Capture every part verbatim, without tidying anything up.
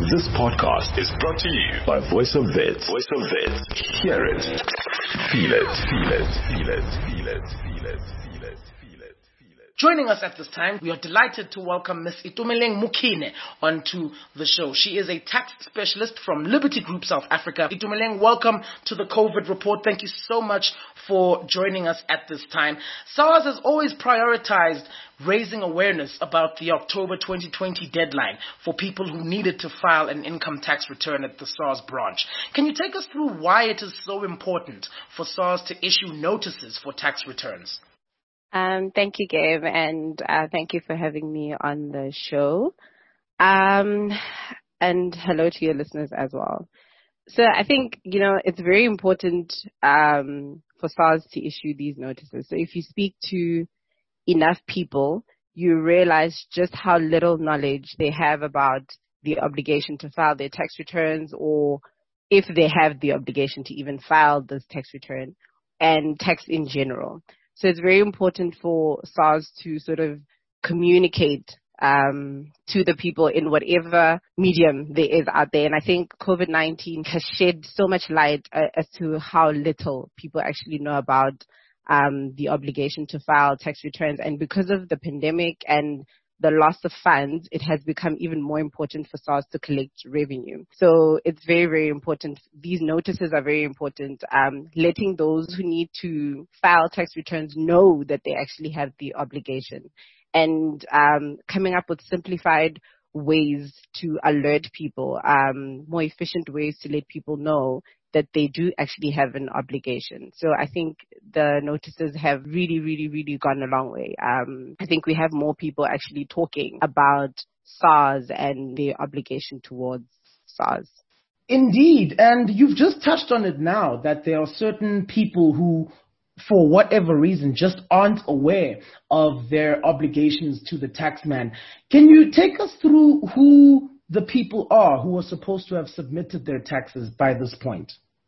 This podcast is brought to you by Voice of Wits. Voice of Wits. Hear it. Feel it. Feel it. Feel it. Feel it. Feel it. Feel it. Feel it. Joining us at this time, we are delighted to welcome Miz Itumeleng Mokhine onto the show. She is a tax specialist from Liberty Group South Africa. Itumeleng, welcome to the COVID Report. Thank you so much for joining us at this time. SARS has always prioritized raising awareness about the October twenty twenty deadline for people who needed to file an income tax return at the SARS branch. Can you take us through why it is so important for SARS to issue notices for tax returns? Um, thank you, Gabe, and uh, thank you for having me on the show. Um, and hello to your listeners as well. So I think, you know, it's very important um, for SARS to issue these notices. So if you speak to enough people, you realize just how little knowledge they have about the obligation to file their tax returns, or if they have the obligation to even file this tax return, and tax in general. So it's very important for SARS to sort of communicate um, to the people in whatever medium there is out there. And I think COVID nineteen has shed so much light uh, as to how little people actually know about um, the obligation to file tax returns. And because of the pandemic and the loss of funds, it has become even more important for SARS to collect revenue. So it's very, very important. These notices are very important. Um, letting those who need to file tax returns know that they actually have the obligation, and um, coming up with simplified ways to alert people, um, more efficient ways to let people know that they do actually have an obligation. So I think the notices have really, really, really gone a long way. Um, I think we have more people actually talking about SARS and their obligation towards SARS. Indeed, and you've just touched on it now, that there are certain people who, for whatever reason, just aren't aware of their obligations to the taxman. Can you take us through who the people are who are supposed to have submitted their taxes by this point?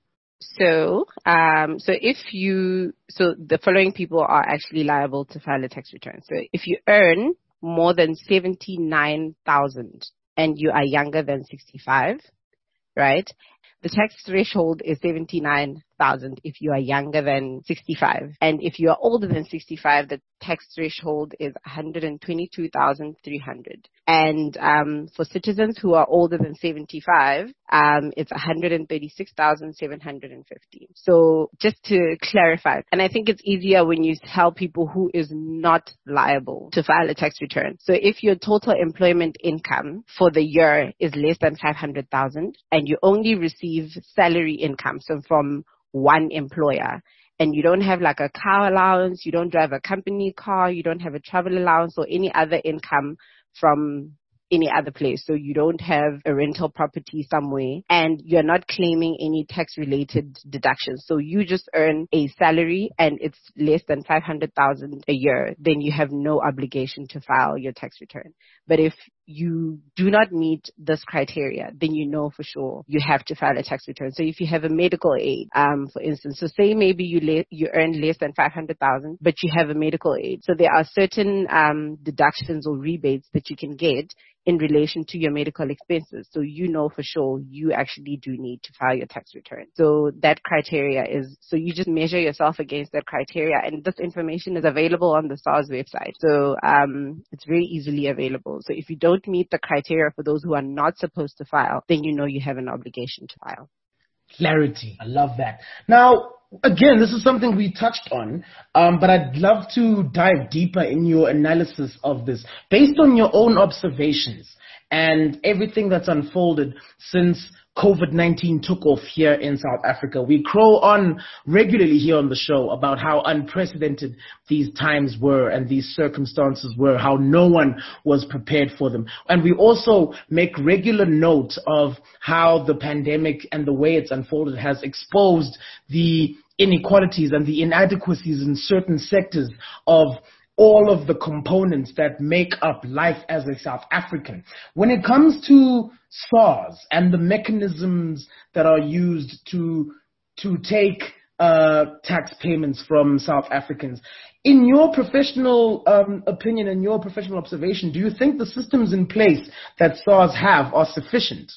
So, um, so if you, so the following people are actually liable to file a tax return. So if you earn more than seventy-nine thousand and you are younger than sixty-five, right? The tax threshold is seventy-nine thousand if you are younger than sixty-five. And if you are older than sixty-five, the tax threshold is one hundred twenty-two thousand three hundred. And um, for citizens who are older than seventy-five, um, it's one hundred thirty-six thousand seven hundred fifty. So just to clarify, and I think it's easier when you tell people who is not liable to file a tax return. So if your total employment income for the year is less than five hundred thousand and you only receive salary income, so from one employer, and you don't have like a car allowance, you don't drive a company car, you don't have a travel allowance or any other income from any other place, so you don't have a rental property somewhere, and you're not claiming any tax-related deductions, so you just earn a salary and it's less than five hundred thousand a year, then you have no obligation to file your tax return. But if you do not meet this criteria, then you know for sure you have to file a tax return. So if you have a medical aid, um, for instance, so say maybe you le- you earn less than five hundred thousand, but you have a medical aid. So there are certain um, deductions or rebates that you can get in relation to your medical expenses. So you know for sure you actually do need to file your tax return. So that criteria is, so you just measure yourself against that criteria, and this information is available on the SARS website. So um, it's very easily available. So if you don't meet the criteria for those who are not supposed to file, then you know you have an obligation to file. Clarity. I love that. Now, again, this is something we touched on, um, but I'd love to dive deeper in your analysis of this. Based on your own observations and everything that's unfolded since COVID nineteen took off here in South Africa, we crow on regularly here on the show about how unprecedented these times were and these circumstances were, how no one was prepared for them. And we also make regular note of how the pandemic and the way it's unfolded has exposed the inequalities and the inadequacies in certain sectors of all of the components that make up life as a South African. When it comes to SARS and the mechanisms that are used to to take uh, tax payments from South Africans, in your professional um, opinion and your professional observation, do you think the systems in place that SARS have are sufficient?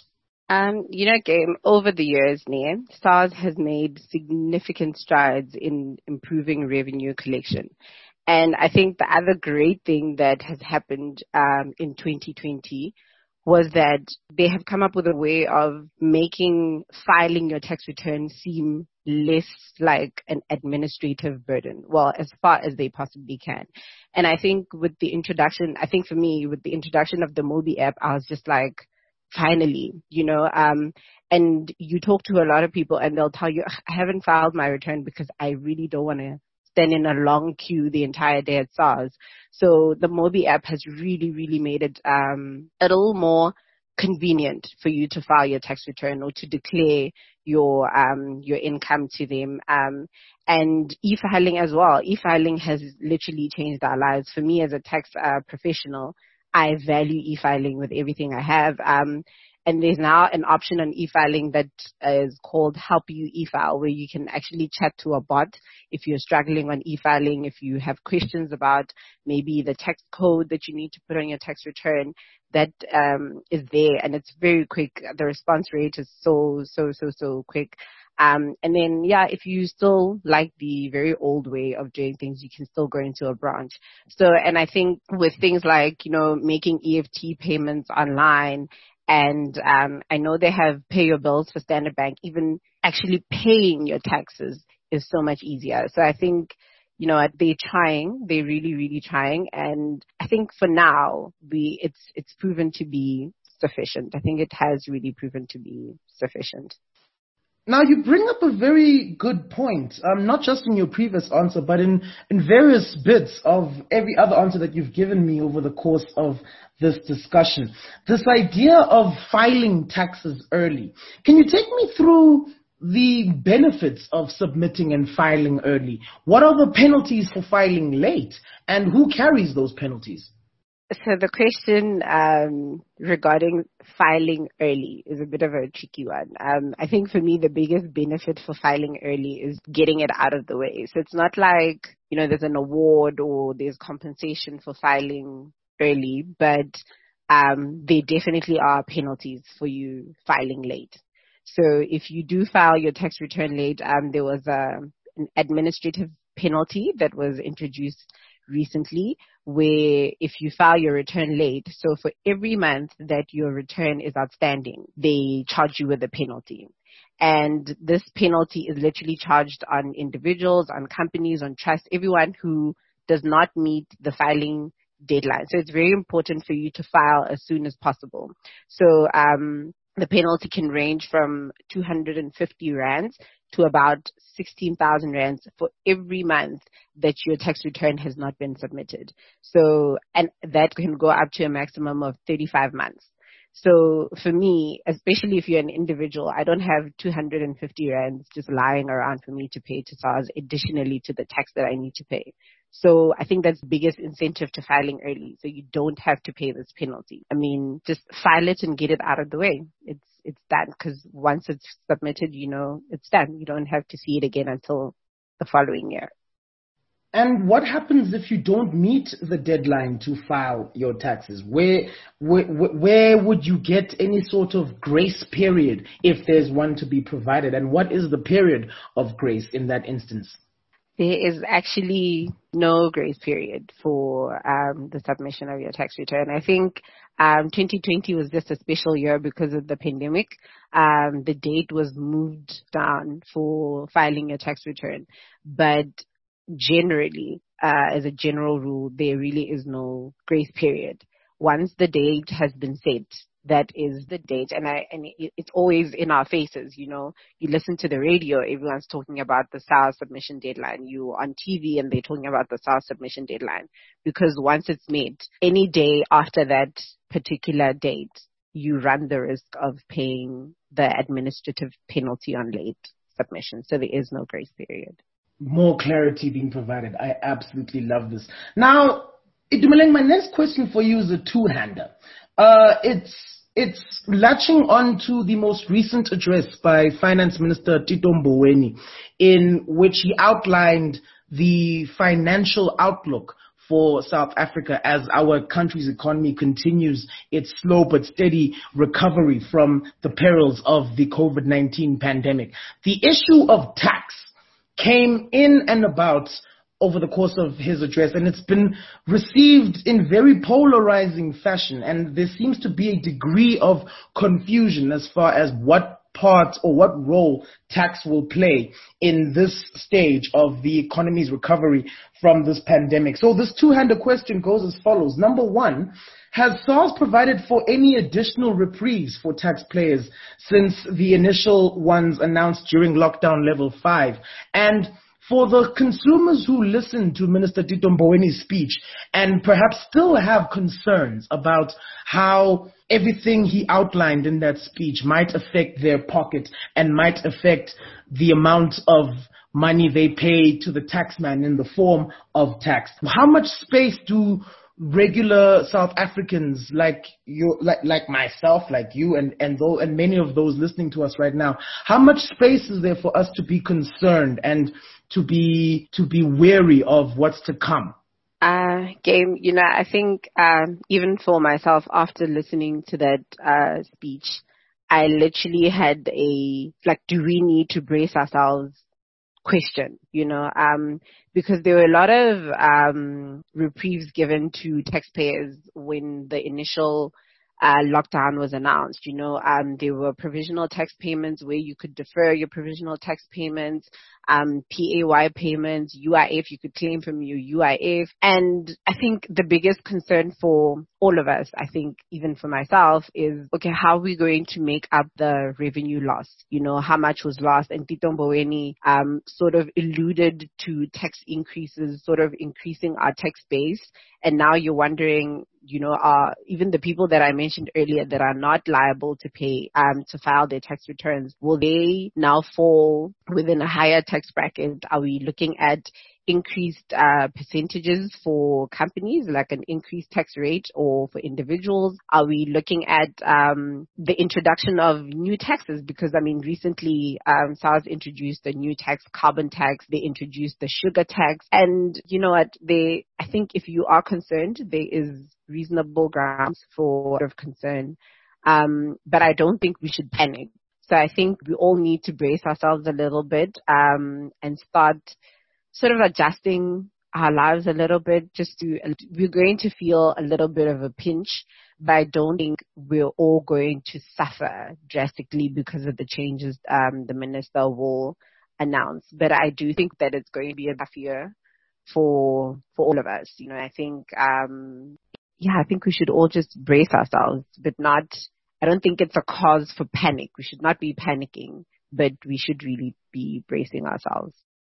Um, you know, Game, over the years, Nia, SARS has made significant strides in improving revenue collection. And I think the other great thing that has happened um, in twenty twenty was that they have come up with a way of making filing your tax return seem less like an administrative burden, well, as far as they possibly can. And I think with the introduction, I think for me, with the introduction of the Mobi app, I was just like, finally, you know, um, and you talk to a lot of people and they'll tell you, I haven't filed my return because I really don't want to stand in a long queue the entire day at SARS. So the Mobi app has really, really made it um, a little more convenient for you to file your tax return or to declare your um, your income to them. Um, and e-filing as well. E-filing has literally changed our lives. For me as a tax uh, professional, I value e-filing with everything I have. Um, And there's now an option on e-filing that is called Help You e-file, where you can actually chat to a bot if you're struggling on e-filing, if you have questions about maybe the tax code that you need to put on your tax return, that um, is there, and it's very quick. The response rate is so, so, so, so quick. Um, and then, yeah, if you still like the very old way of doing things, you can still go into a branch. So, and I think with things like, you know, making E F T payments online, and um, I know they have pay your bills for Standard Bank, even actually paying your taxes is so much easier. So I think, you know, they're trying, they're really, really trying. And I think for now, we, it's, it's proven to be sufficient. I think it has really proven to be sufficient. Now, you bring up a very good point, um, not just in your previous answer, but in, in various bits of every other answer that you've given me over the course of this discussion. This idea of filing taxes early. Can you take me through the benefits of submitting and filing early? What are the penalties for filing late, and who carries those penalties? So the question um, regarding filing early is a bit of a tricky one. Um, I think for me, the biggest benefit for filing early is getting it out of the way. So it's not like, you know, there's an award or there's compensation for filing early, but um, there definitely are penalties for you filing late. So if you do file your tax return late, um, there was a, an administrative penalty that was introduced recently, where if you file your return late, so for every month that your return is outstanding, they charge you with a penalty. And this penalty is literally charged on individuals, on companies, on trusts, everyone who does not meet the filing deadline. So it's very important for you to file as soon as possible. So um, the penalty can range from two hundred fifty rands to about sixteen thousand rands for every month that your tax return has not been submitted. So, and that can go up to a maximum of thirty-five months. So for me, especially if you're an individual, I don't have two hundred fifty rands just lying around for me to pay to SARS additionally to the tax that I need to pay. So I think that's the biggest incentive to filing early. So you don't have to pay this penalty. I mean, just file it and get it out of the way. It's, it's done, because once it's submitted, you know, it's done. You don't have to see it again until the following year. And what happens if you don't meet the deadline to file your taxes? Where, where, where would you get any sort of grace period if there's one to be provided? And what is the period of grace in that instance? There is actually no grace period for um, the submission of your tax return. I think um, twenty twenty was just a special year because of the pandemic. Um, the date was moved down for filing your tax return. But generally, uh, as a general rule, there really is no grace period. Once the date has been set, that is the date, and I and it, it's always in our faces. You know, you listen to the radio, everyone's talking about the SARS submission deadline. You on T V, and they're talking about the SARS submission deadline, because once it's made, any day after that particular date, you run the risk of paying the administrative penalty on late submission. So there is no grace period. More clarity being provided. I absolutely love this. Now, Itumeleng, my next question for you is a two-hander. Uh, it's it's latching on to the most recent address by Finance Minister Tito Mboweni, in which he outlined the financial outlook for South Africa as our country's economy continues its slow but steady recovery from the perils of the COVID nineteen pandemic. The issue of tax came in and about over the course of his address, and it's been received in very polarizing fashion, and there seems to be a degree of confusion as far as what part or what role tax will play in this stage of the economy's recovery from this pandemic. So this two-handed question goes as follows. Number one, has SARS provided for any additional reprieves for taxpayers since the initial ones announced during lockdown level five? And for the consumers who listened to Minister Tito Mbowene's speech and perhaps still have concerns about how everything he outlined in that speech might affect their pocket and might affect the amount of money they pay to the taxman in the form of tax, how much space do regular South Africans like you, like like myself, like you, and and though and many of those listening to us right now, how much space is there for us to be concerned and to be to be wary of what's to come? Uh, Game, you know, I think um, even for myself, after listening to that uh, speech, I literally had a like, do we need to brace ourselves? Question, you know, um, because there were a lot of um, reprieves given to taxpayers when the initial uh, lockdown was announced. You know, um, there were provisional tax payments where you could defer your provisional tax payments, um, P A Y payments, U I F, you could claim from your U I F. And I think the biggest concern for all of us, I think even for myself, is, okay, how are we going to make up the revenue loss? You know, how much was lost? And Tito Mboweni um, sort of alluded to tax increases, sort of increasing our tax base. And now you're wondering, you know, uh, even the people that I mentioned earlier that are not liable to pay, um, to file their tax returns, will they now fall within a higher tax bracket? Are we looking at increased uh, percentages for companies, like an increased tax rate, or for individuals? Are we looking at um, the introduction of new taxes? Because, I mean, recently um, SARS introduced a new tax, carbon tax. They introduced the sugar tax. And you know what? They, I think if you are concerned, there is reasonable grounds for sort of concern. Um, but I don't think we should panic. So I think we all need to brace ourselves a little bit um, and start sort of adjusting our lives a little bit. Just to, we're going to feel a little bit of a pinch, but I don't think we're all going to suffer drastically because of the changes um, the minister will announce. But I do think that it's going to be a tough year for for all of us. You know, I think, um, yeah, I think we should all just brace ourselves, but not. I don't think it's a cause for panic. We should not be panicking, but we should really be bracing ourselves.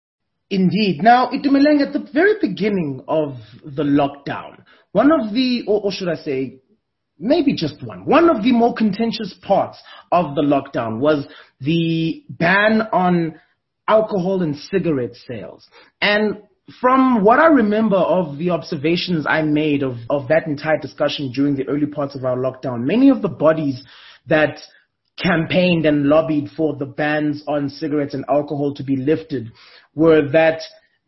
Indeed. Now, Itumeleng, at the very beginning of the lockdown, one of the, or, or should I say, maybe just one, one of the more contentious parts of the lockdown was the ban on alcohol and cigarette sales. And from what I remember of the observations I made of, of that entire discussion during the early parts of our lockdown, many of the bodies that campaigned and lobbied for the bans on cigarettes and alcohol to be lifted were that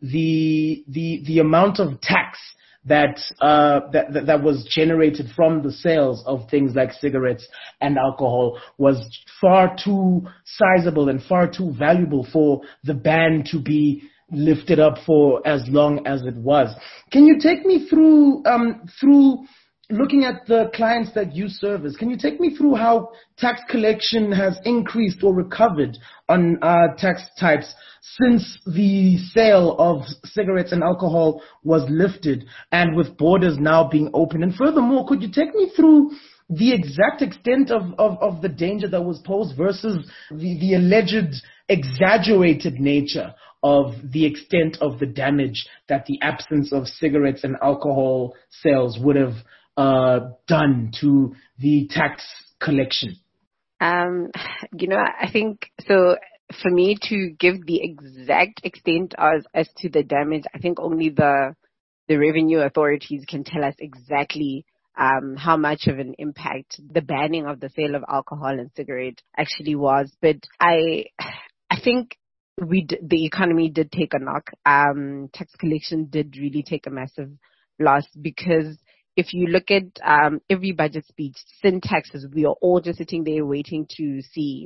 the the the amount of tax that uh that, that that was generated from the sales of things like cigarettes and alcohol was far too sizable and far too valuable for the ban to be lifted up for as long as it was. Can you take me through um through looking at the clients that you service? Can you take me through how tax collection has increased or recovered on uh, tax types since the sale of cigarettes and alcohol was lifted and with borders now being open? And furthermore, could you take me through the exact extent of, of, of the danger that was posed versus the, the alleged exaggerated nature of the extent of the damage that the absence of cigarettes and alcohol sales would have uh, done to the tax collection? Um, you know, I think, so for me to give the exact extent as, as to the damage, I think only the the revenue authorities can tell us exactly um, how much of an impact the banning of the sale of alcohol and cigarette actually was. But I, I think we d- the economy did take a knock. Um, tax collection did really take a massive loss, because if you look at um, every budget speech, sin taxes, we are all just sitting there waiting to see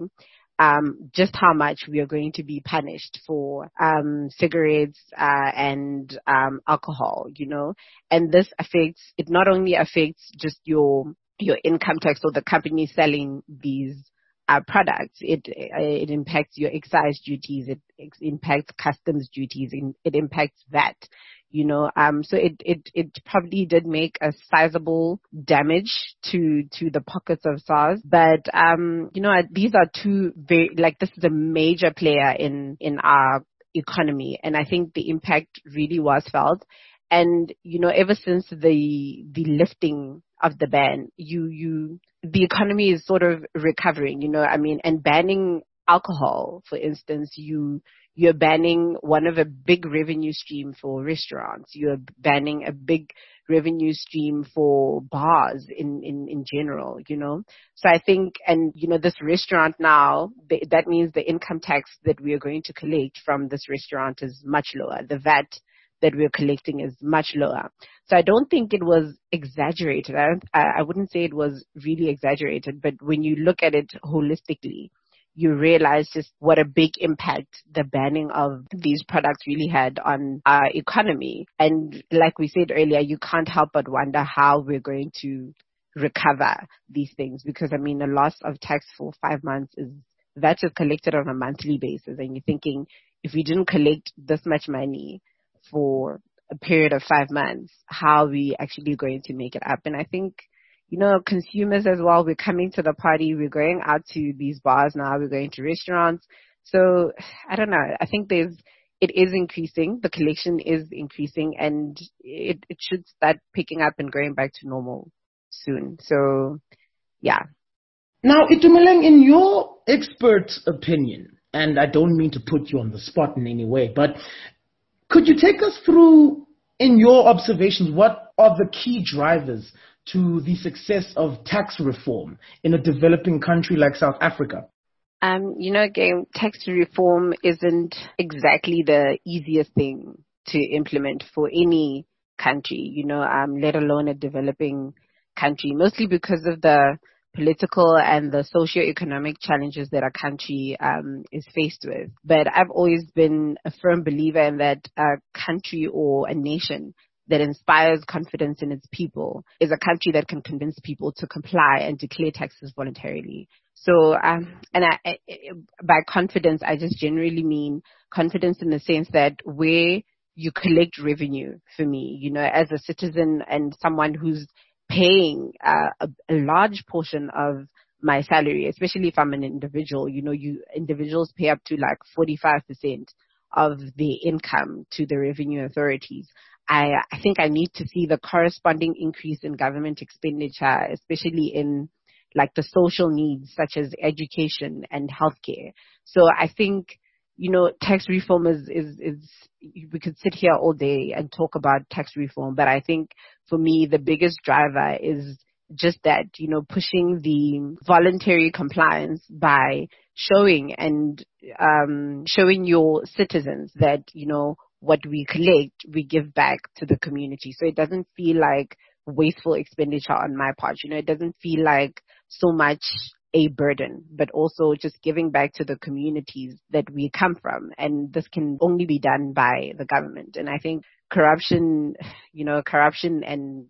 um, just how much we are going to be punished for um, cigarettes uh, and um, alcohol, you know. And this affects, it not only affects just your your income tax or the company selling these uh, products, it it impacts your excise duties, it, it impacts customs duties, it, it impacts V A T. You know, um, so it, it, it probably did make a sizable damage to, to the pockets of SARS. But, um, you know, these are two very, like, this is a major player in, in our economy. And I think the impact really was felt. And, you know, ever since the, the lifting of the ban, you, you, the economy is sort of recovering, you know, I mean, and banning alcohol, for instance, you, You're banning one of a big revenue stream for restaurants. You're banning a big revenue stream for bars in, in, in general, you know. So I think, and, you know, this restaurant now, the, that means the income tax that we are going to collect from this restaurant is much lower. The V A T that we're collecting is much lower. So I don't think it was exaggerated. I, don't, I, I wouldn't say it was really exaggerated, but when you look at it holistically, you realize just what a big impact the banning of these products really had on our economy. And like we said earlier, you can't help but wonder how we're going to recover these things, because, I mean, a loss of tax for five months is, that is collected on a monthly basis. And you're thinking, if we didn't collect this much money for a period of five months, how are we actually going to make it up? And I think, you know, consumers as well, we're coming to the party, we're going out to these bars now, we're going to restaurants. So, I don't know, I think there's, it is increasing, the collection is increasing, and it, it should start picking up and going back to normal soon. So, yeah. Now, Itumeleng, in your expert opinion, and I don't mean to put you on the spot in any way, but could you take us through, in your observations, what are the key drivers to the success of tax reform in a developing country like South Africa? Um, you know, again, tax reform isn't exactly the easiest thing to implement for any country, you know, um, let alone a developing country, mostly because of the political and the socio-economic challenges that our country um, is faced with. But I've always been a firm believer in that a country or a nation that inspires confidence in its people is a country that can convince people to comply and declare taxes voluntarily. So, um, and I, I, by confidence, I just generally mean confidence in the sense that where you collect revenue, for me, you know, as a citizen and someone who's paying uh, a, a large portion of my salary, especially if I'm an individual, you know, you individuals pay up to like forty-five percent of the income to the revenue authorities. I, I think I need to see the corresponding increase in government expenditure, especially in like the social needs such as education and healthcare. So I think, you know, tax reform is, is, is, we could sit here all day and talk about tax reform, but I think for me, the biggest driver is just that, you know, pushing the voluntary compliance by showing and um, showing your citizens that, you know, what we collect, we give back to the community. So it doesn't feel like wasteful expenditure on my part. You know, it doesn't feel like so much a burden, but also just giving back to the communities that we come from. And this can only be done by the government. And I think corruption, you know, corruption and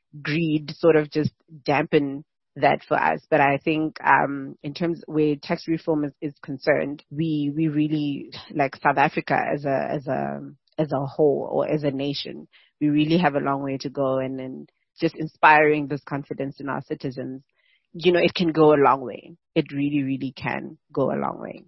greed sort of just dampen that for us. But I think um, in terms where tax reform is, is concerned, we we really, like South Africa as a as a as a whole or as a nation, we really have a long way to go. And, and just inspiring this confidence in our citizens, you know, it can go a long way. It really, really can go a long way.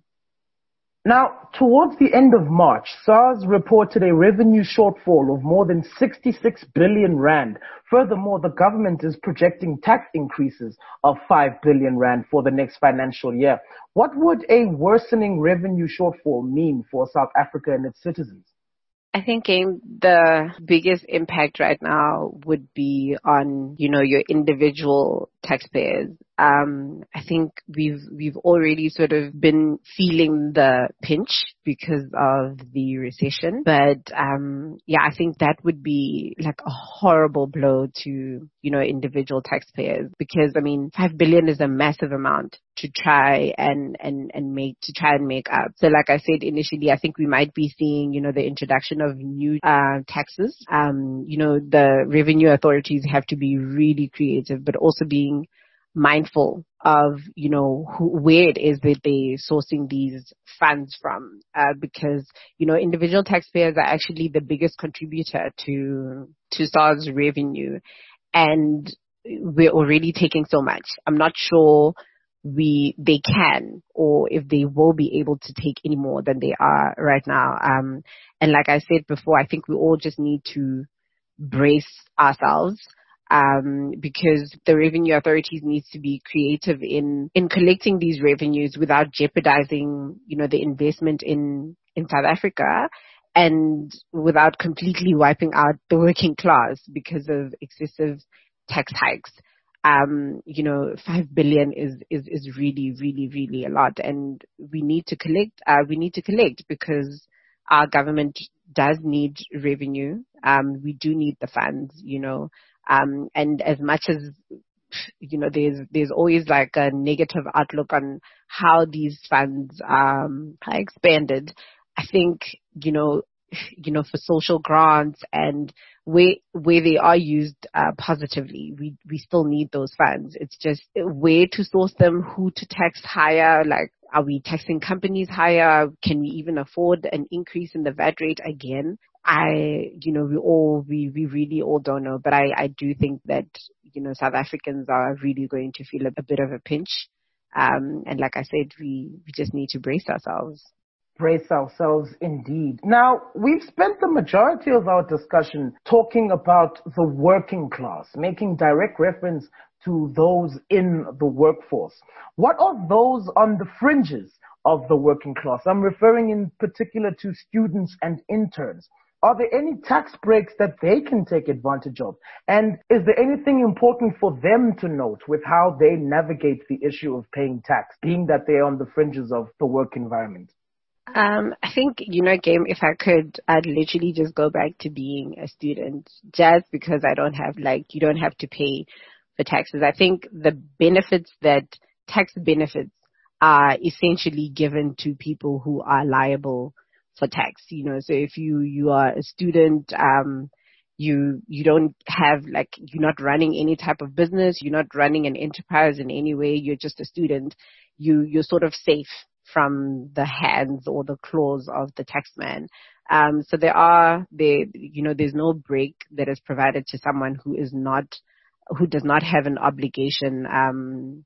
Now, towards the end of March, SARS reported a revenue shortfall of more than sixty-six billion rand. Furthermore, the government is projecting tax increases of five billion rand for the next financial year. What would a worsening revenue shortfall mean for South Africa and its citizens? I think um, the biggest impact right now would be on, you know, your individual taxpayers. Um, I think we've we've already sort of been feeling the pinch because of the recession. But um, yeah, I think that would be like a horrible blow to, you know, individual taxpayers, because I mean, five billion is a massive amount to try and and and make to try and make up. So like I said initially, I think we might be seeing, you know, the introduction of new uh, taxes. Um, you know, the revenue authorities have to be really creative, but also being mindful of, you know, who, where it is that they're sourcing these funds from, uh, because, you know, individual taxpayers are actually the biggest contributor to to SARS revenue, and we're already taking so much. I'm not sure we they can or if they will be able to take any more than they are right now. Um, and like I said before, I think we all just need to brace ourselves. Um, because the revenue authorities needs to be creative in, in collecting these revenues without jeopardizing, you know, the investment in, in South Africa, and without completely wiping out the working class because of excessive tax hikes. Um, you know, five billion is, is, is really, really, really a lot. And we need to collect, uh, we need to collect because our government does need revenue. Um, we do need the funds, you know. Um, and as much as, you know, there's, there's always like a negative outlook on how these funds, um, are expanded. I think, you know, you know, for social grants and where, where they are used, uh, positively, we, we still need those funds. It's just where to source them, who to tax higher, like, are we taxing companies higher? Can we even afford an increase in the V A T rate again? I, you know, we all, we, we really all don't know, but I, I do think that, you know, South Africans are really going to feel a, a bit of a pinch. Um, and like I said, we, we just need to brace ourselves. Brace ourselves indeed. Now, we've spent the majority of our discussion talking about the working class, making direct reference to those in the workforce. What are those on the fringes of the working class? I'm referring in particular to students and interns. Are there any tax breaks that they can take advantage of? And is there anything important for them to note with how they navigate the issue of paying tax, being that they're on the fringes of the work environment? Um, I think, you know, Game, if I could, I'd literally just go back to being a student just because I don't have, like, you don't have to pay for taxes. I think the benefits that tax benefits are essentially given to people who are liable for tax, you know. So if you, you are a student, um, you, you don't have, like, you're not running any type of business, you're not running an enterprise in any way, you're just a student, you, you're sort of safe from the hands or the claws of the taxman. Um, so there are, there, you know, there's no break that is provided to someone who is not, who does not have an obligation, um,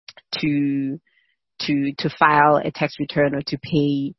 to, to, to file a tax return or to pay,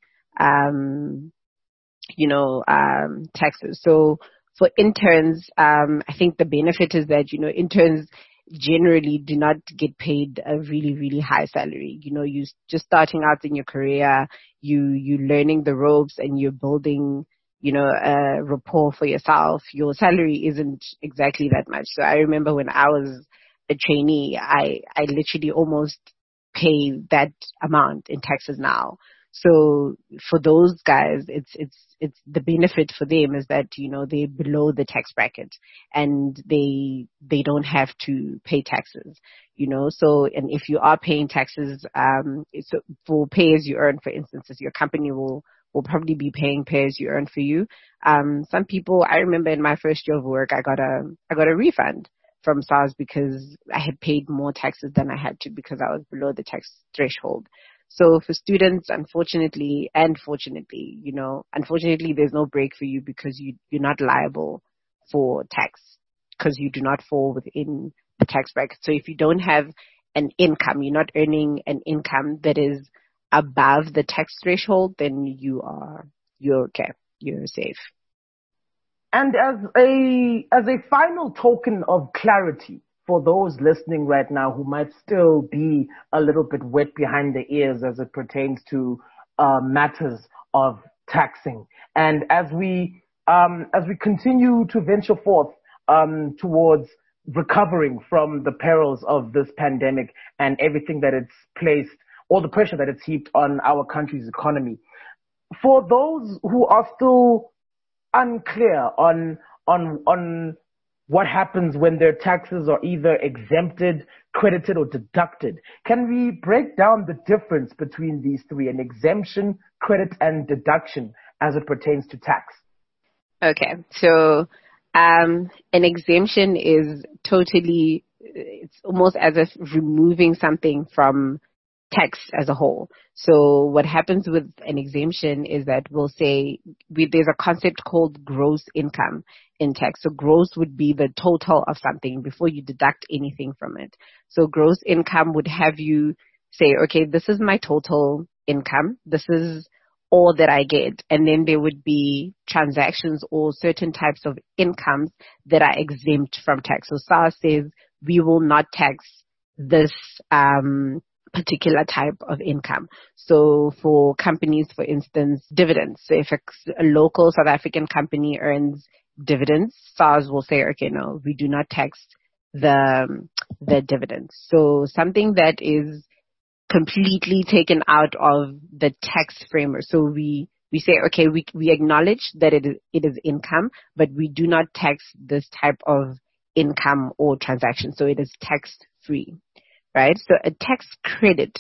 um, you know, um, taxes. So for interns, um, I think the benefit is that, you know, interns generally do not get paid a really, really high salary. You know, you're just starting out in your career, you, you're learning the ropes and you're building, you know, a rapport for yourself. Your salary isn't exactly that much. So I remember when I was a trainee, I, I literally almost pay that amount in taxes now. So for those guys, it's, it's, it's the benefit for them is that, you know, they're below the tax bracket and they, they don't have to pay taxes, you know. So, and if you are paying taxes, um, it's for pay as you earn, for instance, your company will, will probably be paying pay as you earn for you. Um, some people, I remember in my first year of work, I got a, I got a refund from SARS because I had paid more taxes than I had to because I was below the tax threshold. So for students, unfortunately, and fortunately, you know, unfortunately, there's no break for you because you, you're not liable for tax because you do not fall within the tax bracket. So if you don't have an income, you're not earning an income that is above the tax threshold, then you are, you're okay. You're safe. And as a, as a final token of clarity, for those listening right now who might still be a little bit wet behind the ears as it pertains to uh, matters of taxing. And as we um, as we continue to venture forth um, towards recovering from the perils of this pandemic and everything that it's placed, all the pressure that it's heaped on our country's economy. For those who are still unclear on on on what happens when their taxes are either exempted, credited, or deducted, can we break down the difference between these three, an exemption, credit, and deduction as it pertains to tax? Okay, so um, an exemption is totally, it's almost as if removing something from tax as a whole. So what happens with an exemption is that we'll say we, there's a concept called gross income in tax. So gross would be the total of something before you deduct anything from it. So gross income would have you say, okay, this is my total income. This is all that I get. And then there would be transactions or certain types of incomes that are exempt from tax. So SARS says we will not tax this um particular type of income. So for companies, for instance, dividends. So if a, a local South African company earns dividends, SARS will say, okay, no, we do not tax the, the dividends. So something that is completely taken out of the tax framework. So we, we say, okay, we, we acknowledge that it is, it is income, but we do not tax this type of income or transaction. So it is tax free. Right? So a tax credit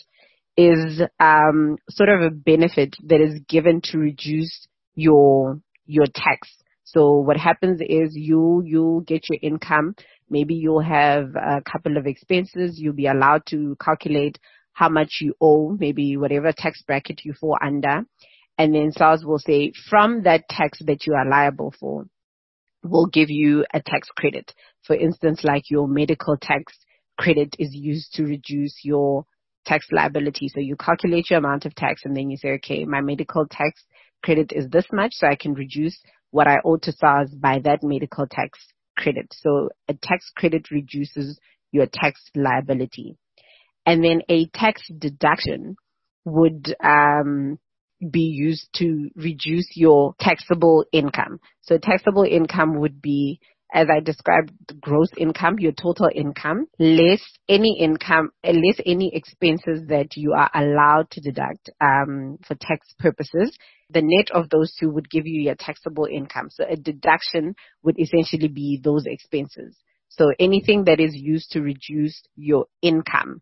is um, sort of a benefit that is given to reduce your your tax. So what happens is you you get your income. Maybe you'll have a couple of expenses. You'll be allowed to calculate how much you owe, maybe whatever tax bracket you fall under. And then SARS will say, from that tax that you are liable for, we'll give you a tax credit. For instance, like your medical tax credit is used to reduce your tax liability. So you calculate your amount of tax and then you say, okay, my medical tax credit is this much, so I can reduce what I owe to SARS by that medical tax credit. So a tax credit reduces your tax liability. And then a tax deduction would um, be used to reduce your taxable income. So taxable income would be, as I described, gross income, your total income, less any income, less any expenses that you are allowed to deduct um, for tax purposes. The net of those two would give you your taxable income. So a deduction would essentially be those expenses. So anything that is used to reduce your income,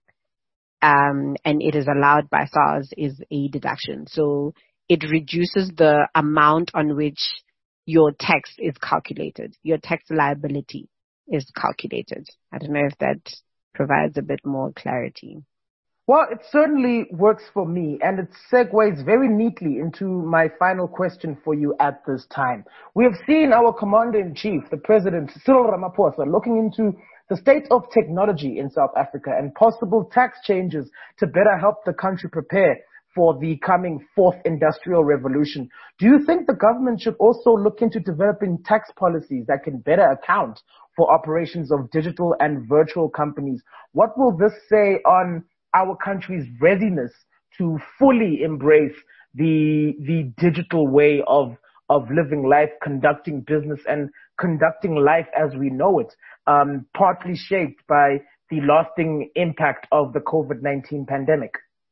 um, and it is allowed by SARS, is a deduction. So it reduces the amount on which your tax is calculated. Your tax liability is calculated. I don't know if that provides a bit more clarity. Well, it certainly works for me, and it segues very neatly into my final question for you at this time. We have seen our Commander-in-Chief, the President, Cyril Ramaphosa, looking into the state of technology in South Africa and possible tax changes to better help the country prepare for the coming fourth industrial revolution. Do you think the government should also look into developing tax policies that can better account for operations of digital and virtual companies? What will this say on our country's readiness to fully embrace the the digital way of of living life, conducting business, and conducting life as we know it, um, partly shaped by the lasting impact of the COVID nineteen pandemic?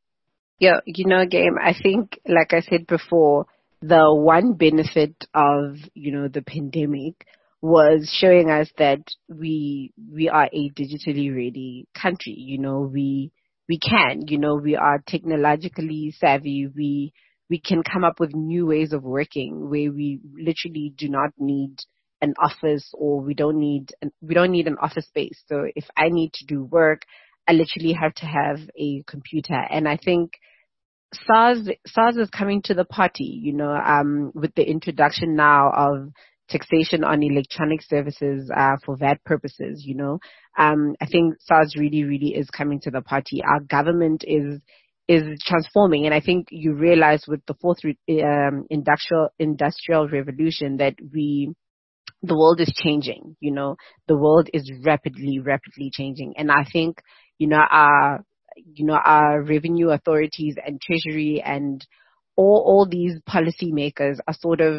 Yeah, you know, Game, I think, like I said before, the one benefit of, you know, the pandemic was showing us that we we are a digitally ready country. You know, we we can, you know, we are technologically savvy. We we can come up with new ways of working where we literally do not need an office, or we don't need an, we don't need an office space. So if I need to do work, I literally have to have a computer. And I think SARS SARS is coming to the party, you know, um, with the introduction now of taxation on electronic services uh, for V A T purposes, you know. Um, I think SARS really, really is coming to the party. Our government is is transforming, and I think you realize with the fourth re- um, industrial industrial revolution that we the world is changing. You know, the world is rapidly, rapidly changing, and I think, you know, our you know, our revenue authorities and treasury and all, all these policymakers are sort of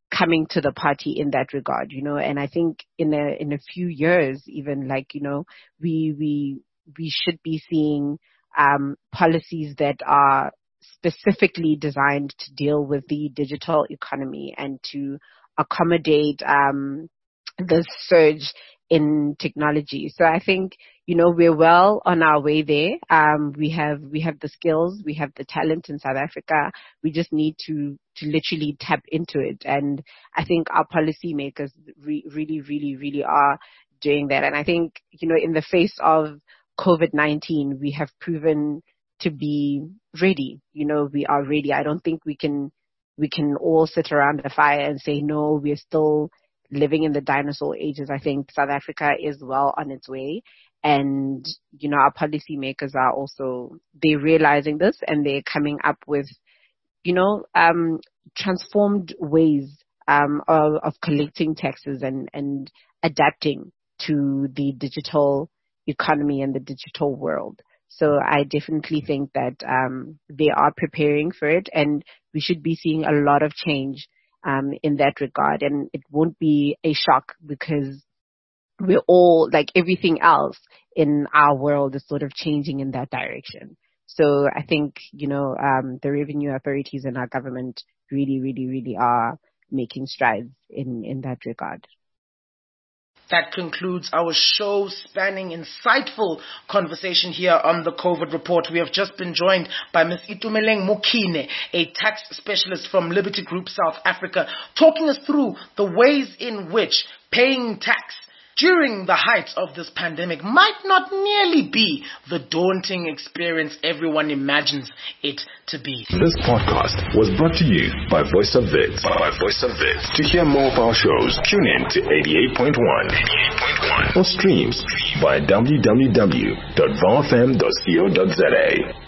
coming to the party in that regard, you know, and I think in a, in a few years, even like, you know, we, we, we should be seeing, um, policies that are specifically designed to deal with the digital economy and to accommodate, um, this surge in technology. So I think, you know, we're well on our way there. Um, we have, we have the skills, we have the talent in South Africa. We just need to, to literally tap into it. And I think our policymakers re- really, really, really are doing that. And I think, you know, in the face of COVID nineteen, we have proven to be ready. You know, we are ready. I don't think we can, we can all sit around the fire and say, no, we're still living in the dinosaur ages. I think South Africa is well on its way. And, you know, our policymakers are also, they're realizing this and they're coming up with, you know, um, transformed ways, um, of, of collecting taxes and, and adapting to the digital economy and the digital world. So I definitely think that, um, they are preparing for it, and we should be seeing a lot of change Um, in that regard. And it won't be a shock because we're all, like everything else in our world is sort of changing in that direction. So I think, you know, um, the revenue authorities and our government really, really, really are making strides in, in that regard. That concludes our show spanning insightful conversation here on the COVID Report. We have just been joined by Miz Itumeleng Mokhine, a tax specialist from Liberty Group South Africa, talking us through the ways in which paying tax during the height of this pandemic might not nearly be the daunting experience everyone imagines it to be. This podcast was brought to you by Voice of Wits. By Voice of Wits. To hear more of our shows, tune in to eighty-eight point one or streams by w w w dot v o f m dot co dot z a.